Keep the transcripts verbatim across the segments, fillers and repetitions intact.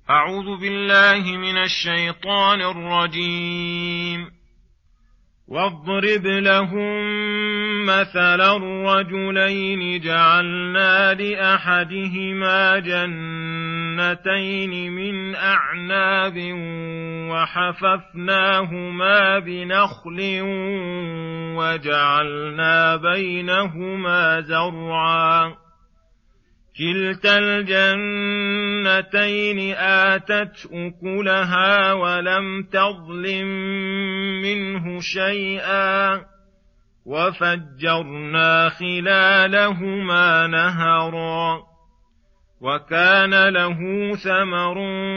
أعوذ بالله من الشيطان الرجيم. واضرب لهم مثلا الرجلين جعلنا لأحدهما جنتين من أعناب وحففناهما بنخل وجعلنا بينهما زرعا كلتا الجنتين آتت أكلها ولم تظلم منه شيئا وفجرنا خلالهما نهرا وكان له ثمر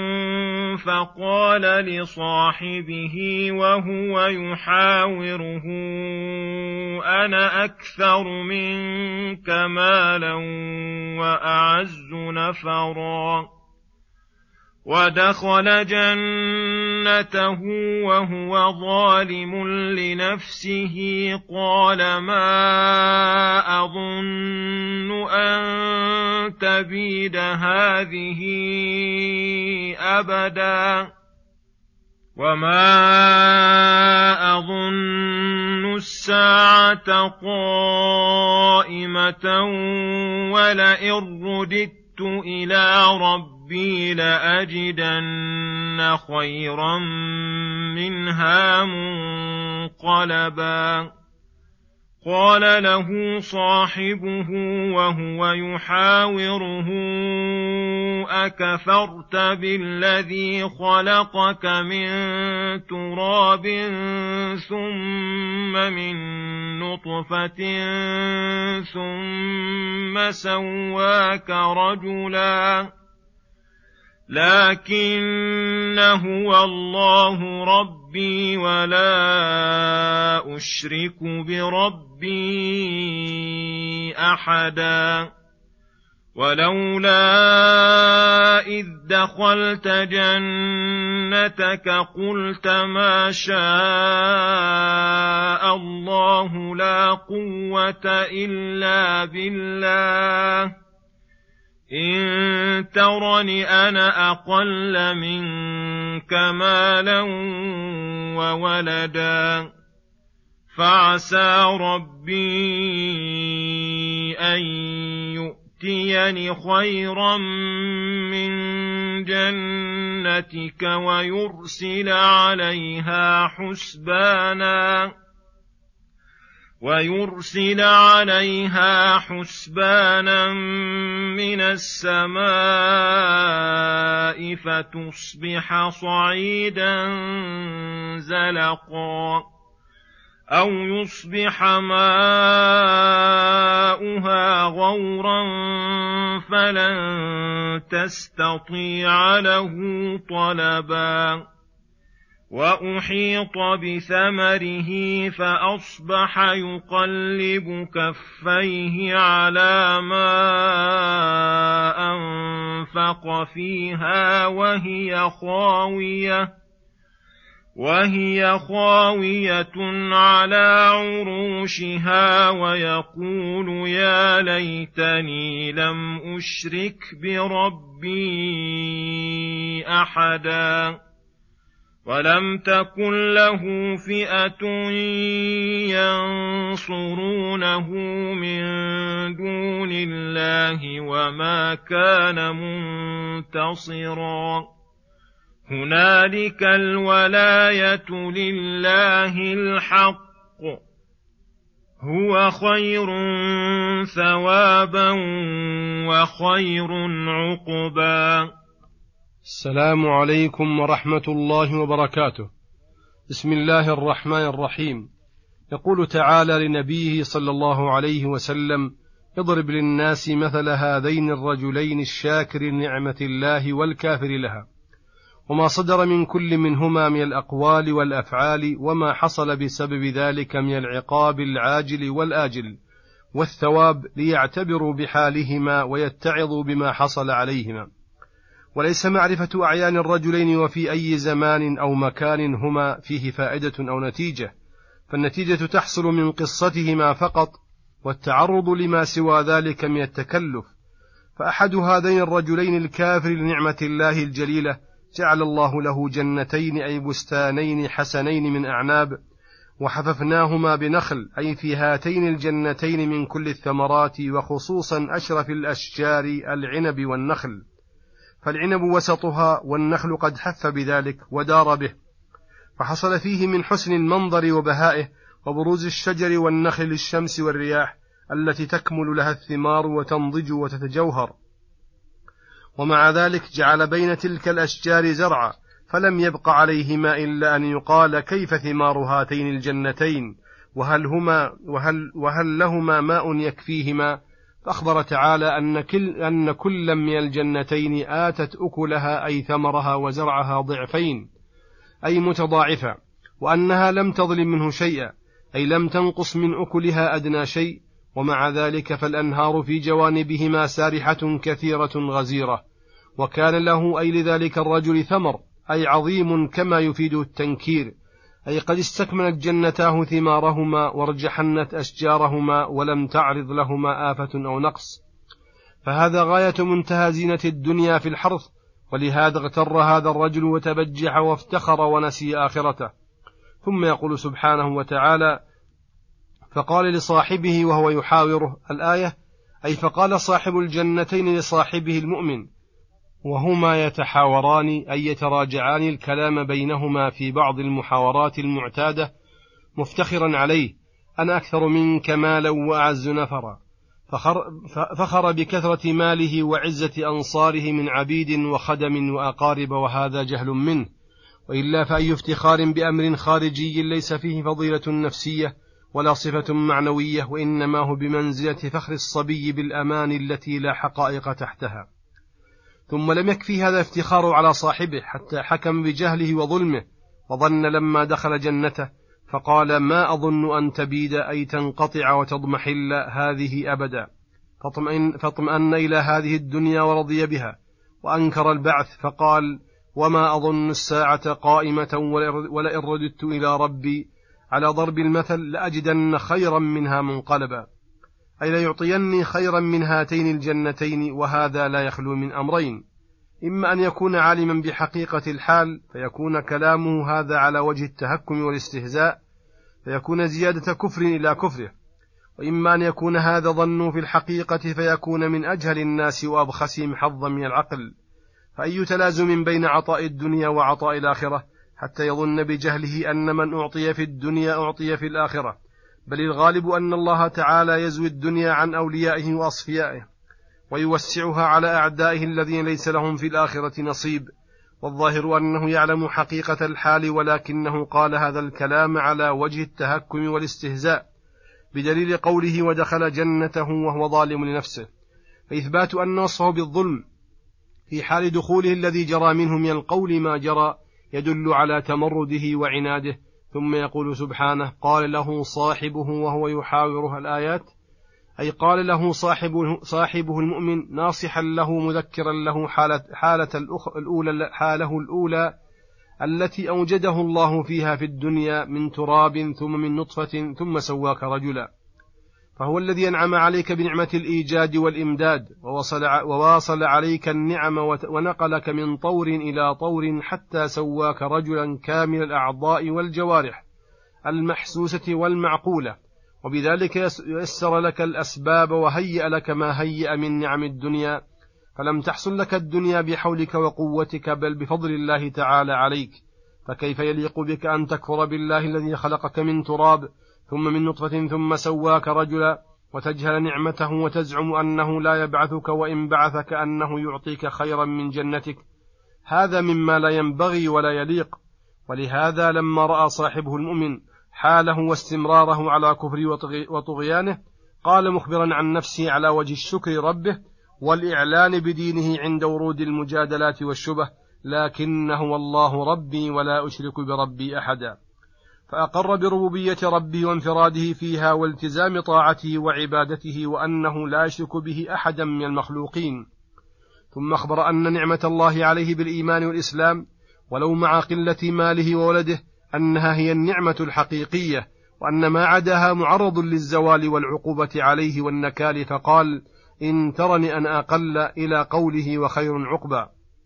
فقال لصاحبه وهو يحاوره أنا أكثر منك مالا وأعز نفرا ودخل جنته وهو ظالم لنفسه قال ما أظن أن تبيد هذه أبدا وما أظن الساعة قائمة ولئن رددت إلى ربي لأجدن خيرا منها منقلبا قال له صاحبه وهو يحاوره أكفرت بالذي خلقك من تراب ثم من نطفة ثم سواك رجلا لكن هو الله ربي ولا أشرك بربي أحدا ولولا إذ دخلت جنتك قلت ما شاء الله لا قوة إلا بالله إن ترني أنا أقل منك مالا وولدا فعسى ربي أن يؤتيني خيرا من جنتك ويرسل عليها حسبانا ويرسل عليها حسبانا من السماء فتصبح صعيدا زلقا أو يصبح ماؤها غورا فلن تستطيع له طلبا وأحيط بثمره فأصبح يقلب كفيه على ما أنفق فيها وهي خاوية وهي خاوية على عروشها ويقول يا ليتني لم أشرك بربي أحدا ولم تكن له فئة ينصرونه من دون الله وما كان منتصرا هنالك الولاية لله الحق هو خير ثوابا وخير عقبا. السلام عليكم ورحمة الله وبركاته. بسم الله الرحمن الرحيم. يقول تعالى لنبيه صلى الله عليه وسلم اضرب للناس مثل هذين الرجلين الشاكر نعمة الله والكافر لها وما صدر من كل منهما من الأقوال والأفعال وما حصل بسبب ذلك من العقاب العاجل والآجل والثواب ليعتبروا بحالهما ويتعظوا بما حصل عليهما. وليس معرفة أعيان الرجلين وفي أي زمان أو مكان هما فيه فائدة أو نتيجة، فالنتيجة تحصل من قصتهما فقط، والتعرض لما سوى ذلك من التكلف، فأحد هذين الرجلين الكافر لنعمة الله الجليلة جعل الله له جنتين أي بستانين حسنين من أعناب، وحففناهما بنخل، أي في هاتين الجنتين من كل الثمرات، وخصوصا أشرف الأشجار العنب والنخل، فالعنب وسطها والنخل قد حف بذلك ودار به، فحصل فيه من حسن المنظر وبهائه وبروز الشجر والنخل للشمس والرياح التي تكمل لها الثمار وتنضج وتتجوهر. ومع ذلك جعل بين تلك الأشجار زرعا، فلم يبق عليهما إلا أن يقال كيف ثمار هاتين الجنتين، وهل, هما وهل, وهل لهما ماء يكفيهما؟ فأخبر تعالى أن كل, أن كل من الجنتين آتت أكلها أي ثمرها وزرعها ضعفين أي متضاعفة، وأنها لم تظلم منه شيئا أي لم تنقص من أكلها أدنى شيء. ومع ذلك فالأنهار في جوانبهما سارحة كثيرة غزيرة، وكان له أي لذلك الرجل ثمر أي عظيم كما يفيد التنكير، أي قد استكملت جنتاه ثمارهما وارجحنت أشجارهما ولم تعرض لهما آفة أو نقص، فهذا غاية منتهى زينة الدنيا في الحرث. ولهذا اغتر هذا الرجل وتبجح وافتخر ونسي آخرته. ثم يقول سبحانه وتعالى: فقال لصاحبه وهو يحاوره، الآية، أي فقال صاحب الجنتين لصاحبه المؤمن وهما يتحاوران أي يتراجعان الكلام بينهما في بعض المحاورات المعتادة، مفتخرا عليه: أنا أكثر منك مالا وأعز نفرا، فخر, فخر بكثرة ماله وعزة أنصاره من عبيد وخدم وأقارب، وهذا جهل منه، وإلا فأي افتخار بأمر خارجي ليس فيه فضيلة نفسية ولا صفة معنوية، وإنما هو بمنزلة فخر الصبي بالأمان التي لا حقائق تحتها. ثم لم يكفي هذا افتخار على صاحبه حتى حكم بجهله وظلمه، وظن لما دخل جنته فقال: ما أظن أن تبيد أي تنقطع وتضمحل هذه أبدا، فاطمئن, فاطمئن إلى هذه الدنيا ورضي بها، وأنكر البعث فقال: وما أظن الساعة قائمة ولئن رددت إلى ربي على ضرب المثل لأجدن خيرا منها منقلبا، أي ليعطيني خيرا من هاتين الجنتين. وهذا لا يخلو من أمرين: إما أن يكون عالما بحقيقة الحال فيكون كلامه هذا على وجه التهكم والاستهزاء فيكون زيادة كفر إلى كفره، وإما أن يكون هذا ظنه في الحقيقة فيكون من أجهل الناس وأبخسهم حظا من العقل. فأي تلازم بين عطاء الدنيا وعطاء الآخرة حتى يظن بجهله أن من أعطي في الدنيا أعطي في الآخرة، بل الغالب أن الله تعالى يزوي الدنيا عن أوليائه وأصفيائه ويوسعها على أعدائه الذين ليس لهم في الآخرة نصيب. والظاهر أنه يعلم حقيقة الحال، ولكنه قال هذا الكلام على وجه التهكم والاستهزاء، بدليل قوله: ودخل جنته وهو ظالم لنفسه. فإثبات أن وصفه بالظلم في حال دخوله الذي جرى منه من القول ما جرى يدل على تمرده وعناده. ثم يقول سبحانه: قال له صاحبه وهو يحاوره، الآيات، أي قال له صاحبه, صاحبه المؤمن ناصحا له مذكرا له حالة, حالة الأولى حاله الأولى التي أوجده الله فيها في الدنيا من تراب ثم من نطفة ثم سواك رجلا، فهو الذي أنعم عليك بنعمة الإيجاد والإمداد ووصل, وواصل عليك النعم ونقلك من طور إلى طور حتى سواك رجلا كامل الأعضاء والجوارح المحسوسة والمعقولة، وبذلك يسر لك الأسباب وهيئ لك ما هيئ من نعم الدنيا. فلم تحصل لك الدنيا بحولك وقوتك بل بفضل الله تعالى عليك، فكيف يليق بك أن تكفر بالله الذي خلقك من تراب ثم من نطفة ثم سواك رجلا وتجهل نعمته وتزعم أنه لا يبعثك، وإن بعثك أنه يعطيك خيرا من جنتك؟ هذا مما لا ينبغي ولا يليق. ولهذا لما رأى صاحبه المؤمن حاله واستمراره على كفر وطغيانه قال مخبرا عن نفسه على وجه الشكر ربه والإعلان بدينه عند ورود المجادلات والشبه: لكنه الله ربي ولا أشرك بربي أحدا. فأقر بربوبية ربه وانفراده فيها والتزام طاعته وعبادته، وأنه لا يشرك به أحدا من المخلوقين. ثم أخبر أن نعمة الله عليه بالإيمان والإسلام ولو مع قلة ماله وولده أنها هي النعمة الحقيقية، وأن ما عداها معرض للزوال والعقوبة عليه والنكال، فقال: إن ترني أنا أقل إلى قوله وخير عقبى.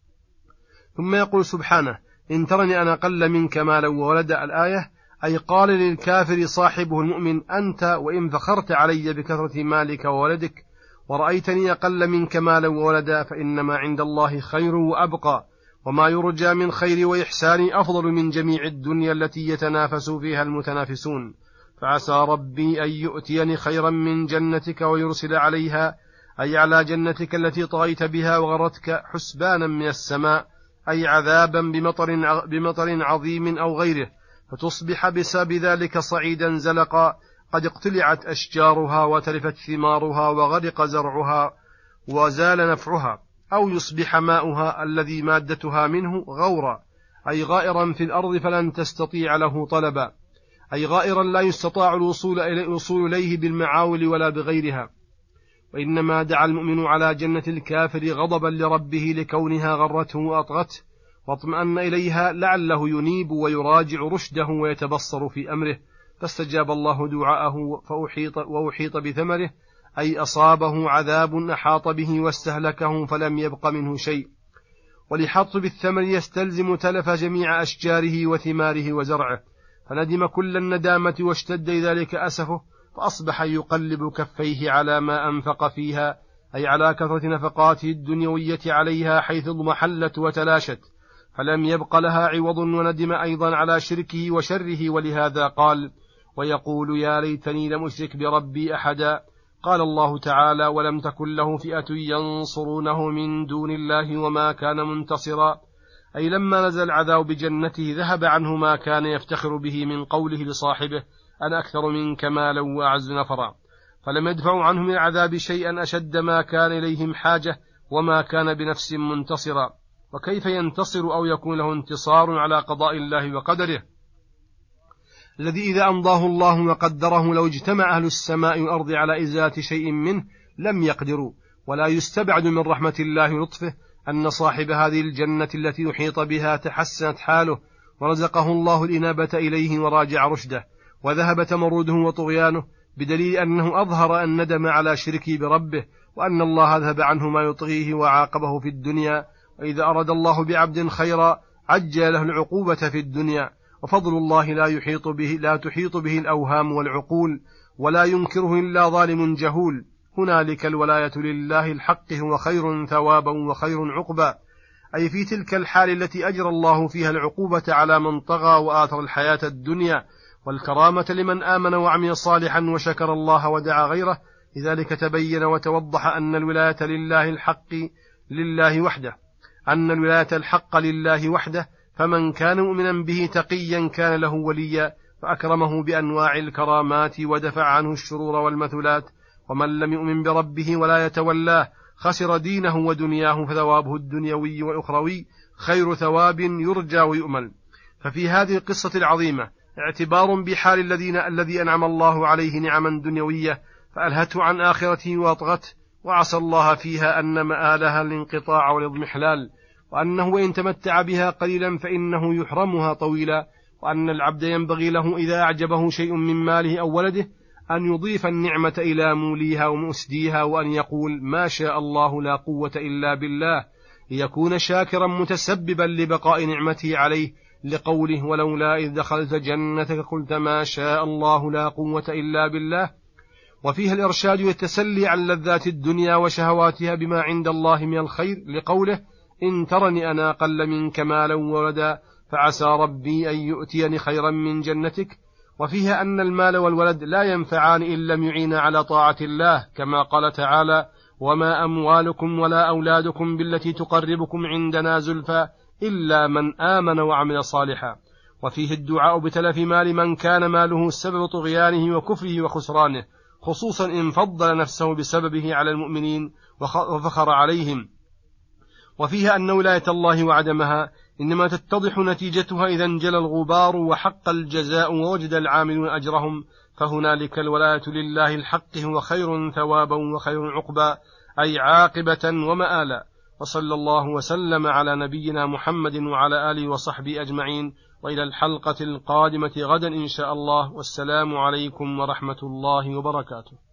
ثم يقول سبحانه إن ترني أنا أقل منك مالا وولد الآية، أي قال للكافر صاحبه المؤمن أنت وإن فخرت علي بكثرة مالك وولدك ورأيتني أقل منك مالا وولدا فإنما عند الله خير وأبقى، وما يرجى من خير وإحسان أفضل من جميع الدنيا التي يتنافس فيها المتنافسون، فعسى ربي أن يؤتيني خيرا من جنتك ويرسل عليها، أي على جنتك التي طغيت بها وغرتك، حسبانا من السماء، أي عذابا بمطر, بمطر عظيم أو غيره، فتصبح بسبب ذلك صعيدا زلقا قد اقتلعت أشجارها وتلفت ثمارها وغرق زرعها وزال نفعها، أو يصبح ماؤها الذي مادتها منه غورا، أي غائرا في الأرض فلن تستطيع له طلبا، أي غائرا لا يستطاع الوصول إليه بالمعاول ولا بغيرها. وإنما دعا المؤمن على جنة الكافر غضبا لربه لكونها غرته وأطغته، واطمأن إليها لعله ينيب ويراجع رشده ويتبصر في أمره، فاستجاب الله دعاءه فأحيط وأحيط بثمره، أي أصابه عذاب أحاط به واستهلكه فلم يبق منه شيء. ولحط بالثمر يستلزم تلف جميع أشجاره وثماره وزرعه، فندم كل الندامة واشتد ذلك أسفه، فأصبح يقلب كفيه على ما أنفق فيها، أي على كثرة نفقاته الدنيوية عليها، حيث اضمحلت وتلاشت فلم يبق لها عوض، وندم أيضا على شركه وشره، ولهذا قال ويقول يا ليتني لم أشرك بربي أحدا. قال الله تعالى ولم تكن له فئة ينصرونه من دون الله وما كان منتصرا، أي لما نزل العذاب بجنته ذهب عنه ما كان يفتخر به من قوله لصاحبه أنا أكثر منك مالا وأعز نفرا، فلم يدفع عنه من العذاب شيئا أشد ما كان إليهم حاجة، وما كان بنفس منتصرا. وكيف ينتصر أو يكون له انتصار على قضاء الله وقدره الذي إذا أمضاه الله وقدره لو اجتمع أهل السماء والأرض على إزالة شيء منه لم يقدروا؟ ولا يستبعد من رحمة الله ولطفه أن صاحب هذه الجنة التي يحيط بها تحسنت حاله ورزقه الله الإنابة إليه وراجع رشده، وذهب تمرده وطغيانه، بدليل أنه أظهر أن ندم على شركه بربه، وأن الله ذهب عنه ما يطغيه وعاقبه في الدنيا. وإذا أراد الله بعبد خيرا عجل له العقوبة في الدنيا، وفضل الله لا يحيط به لا تحيط به الأوهام والعقول، ولا ينكره إلا ظالم جهول. هنالك الولاية لله الحق هو خير ثوابا وخير عقبا، أي في تلك الحال التي أجرى الله فيها العقوبة على من طغى وآثر الحياة الدنيا، والكرامة لمن آمن وعمل صالحا وشكر الله ودعا غيره. لذلك تبين وتوضح أن الولاية لله الحق لله وحده أن الولاية الحق لله وحده فمن كان مؤمنا به تقيا كان له وليا، فأكرمه بأنواع الكرامات ودفع عنه الشرور والمثلات. ومن لم يؤمن بربه ولا يتولاه خسر دينه ودنياه، فثوابه الدنيوي والأخروي خير ثواب يرجى ويؤمل. ففي هذه القصة العظيمة اعتبار بحال الذين الذي أنعم الله عليه نعما دنيوية فألهته عن آخرته وأطغته، وعسى الله فيها أن مآلها الانقطاع والاضمحلال، وأنه وإن تمتع بها قليلا فإنه يحرمها طويلا، وأن العبد ينبغي له إذا أعجبه شيء من ماله أو ولده أن يضيف النعمة إلى موليها ومؤسديها، وأن يقول ما شاء الله لا قوة إلا بالله، ليكون شاكرا متسببا لبقاء نعمته عليه، لقوله ولولا إذ دخلت جنتك قلت ما شاء الله لا قوة إلا بالله. وفيها الإرشاد والتسلي عن لذات الدنيا وشهواتها بما عند الله من الخير، لقوله إن ترني أنا أقل منك مالا وولدا فعسى ربي أن يؤتيني خيرا من جنتك. وفيها أن المال والولد لا ينفعان إن لم يعينا على طاعة الله، كما قال تعالى وما أموالكم ولا أولادكم بالتي تقربكم عندنا زلفى إلا من آمن وعمل صالحا. وفيه الدعاء بتلف مال من كان ماله سبب طغيانه وكفره وخسرانه، خصوصا إن فضل نفسه بسببه على المؤمنين وفخر عليهم. وفيها أن ولاية الله وعدمها إنما تتضح نتيجتها إذا انجلى الغبار وحق الجزاء ووجد العاملون أجرهم، فهنالك الولاية لله الحق هو خير ثوابا وخير عقبا، أي عاقبة ومآلا. وصلى الله وسلم على نبينا محمد وعلى آله وصحبه أجمعين، وإلى الحلقة القادمة غدا إن شاء الله، والسلام عليكم ورحمة الله وبركاته.